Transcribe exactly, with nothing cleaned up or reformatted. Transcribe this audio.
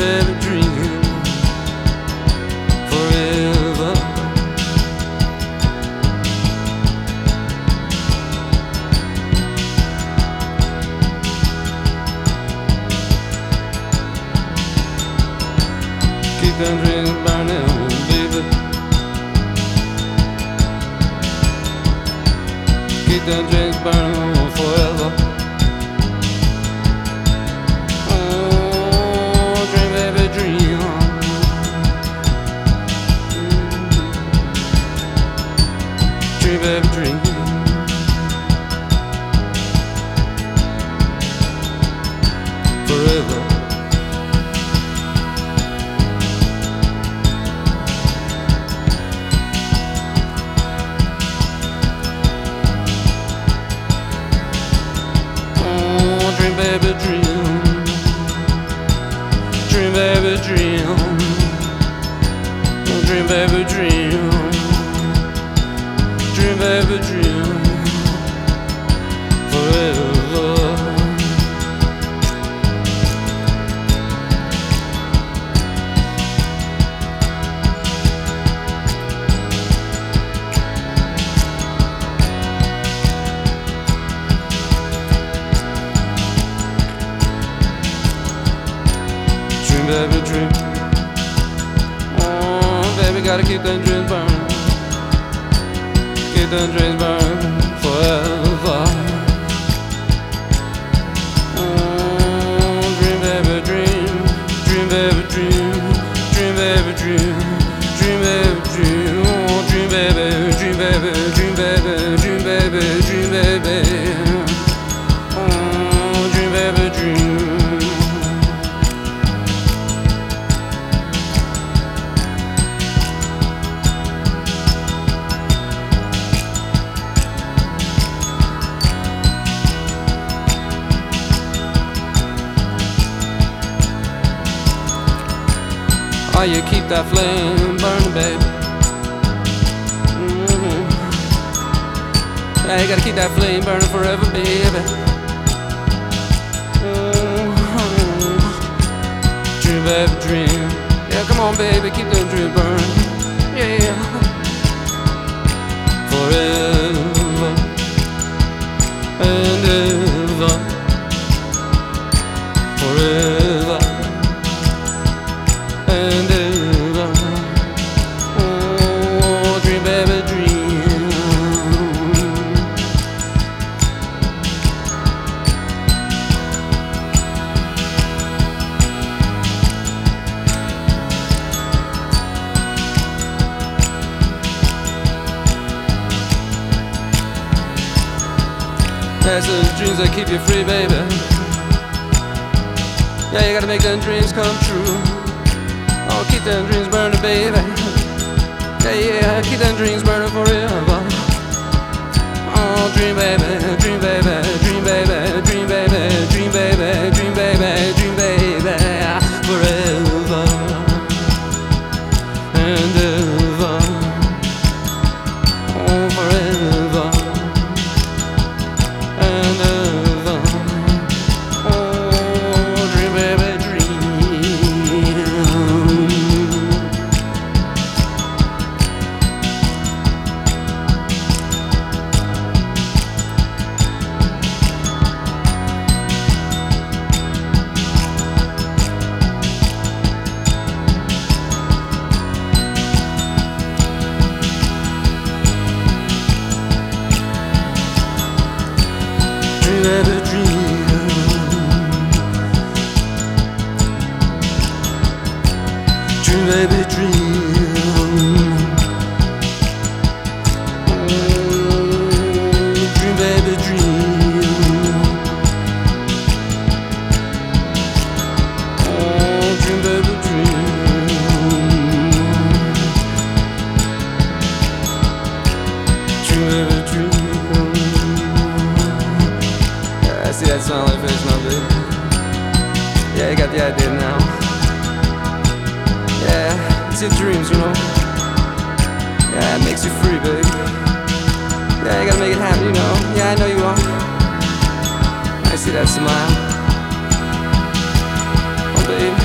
baby, dream forever. Keep them dreams burning, baby. Keep them dreams burning forever. Oh, dream, baby, dream. Dream, baby, dream. Forever. Dream, baby, dream. Dream, baby, dream. Dream, baby, dream. Dream, baby, dream. Forever. Dream, baby, dream. Oh, baby, gotta keep them dreams burning. Keep them dreams burning forever. Oh, dream, baby, dream. Dream, baby, dream. Dream, baby, dream. Dream, baby, dream. Oh, dream, baby, dream, baby, dream, baby, dream, baby, dream, baby. Oh, dream, baby, dream. Oh, you keep that flame burning, baby. Mm-hmm. Yeah, you gotta keep that flame burning forever, baby. Mm-hmm. Dream, baby, dream. Yeah, come on, baby, keep them dreams burning. Yeah, forever and ever. Forever. And ever. Oh, dream, baby, dream. That's the dreams that keep you free, baby. Yeah, you gotta make them dreams come true. Oh, keep them dreams burning, baby. Yeah, yeah, keep them dreams burning forever. Oh, dream, baby, dream, baby, dream, baby, dream, baby, dream, baby, dream, baby, dream, baby, forever and ever. Oh, forever and ever. Oh, dream, baby, dream. Dream, baby, dream. Dream, baby, dream. Mm, dream, baby, dream. Oh, dream, baby, dream. Dream, baby, dream. I see that smile on your face now, baby. Yeah, you got the idea now. Yeah, it's your dreams, you know. Yeah, it makes you free, baby. Yeah, you gotta make it happen, you know. Yeah, I know you are. I see that smile. Oh, baby.